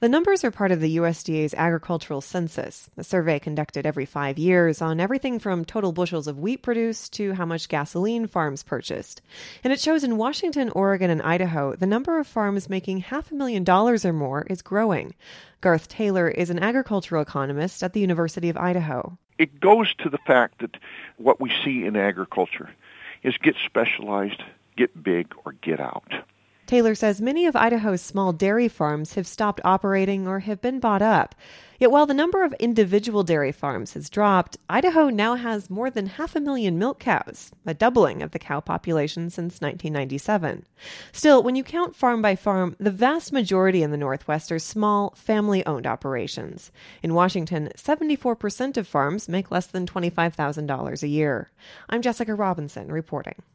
The numbers are part of the USDA's agricultural census, a survey conducted every 5 years on everything from total bushels of wheat produced to how much gasoline farms purchased. And it shows in Washington, Oregon, and Idaho, the number of farms making $500,000 or more is growing. Garth Taylor is an agricultural economist at the University of Idaho. It goes to the fact that what we see in agriculture is get specialized, get big, or get out. Taylor says many of Idaho's small dairy farms have stopped operating or have been bought up. Yet while the number of individual dairy farms has dropped, Idaho now has more than 500,000 milk cows, a doubling of the cow population since 1997. Still, when you count farm by farm, the vast majority in the Northwest are small, family-owned operations. In Washington, 74% of farms make less than $25,000 a year. I'm Jessica Robinson reporting.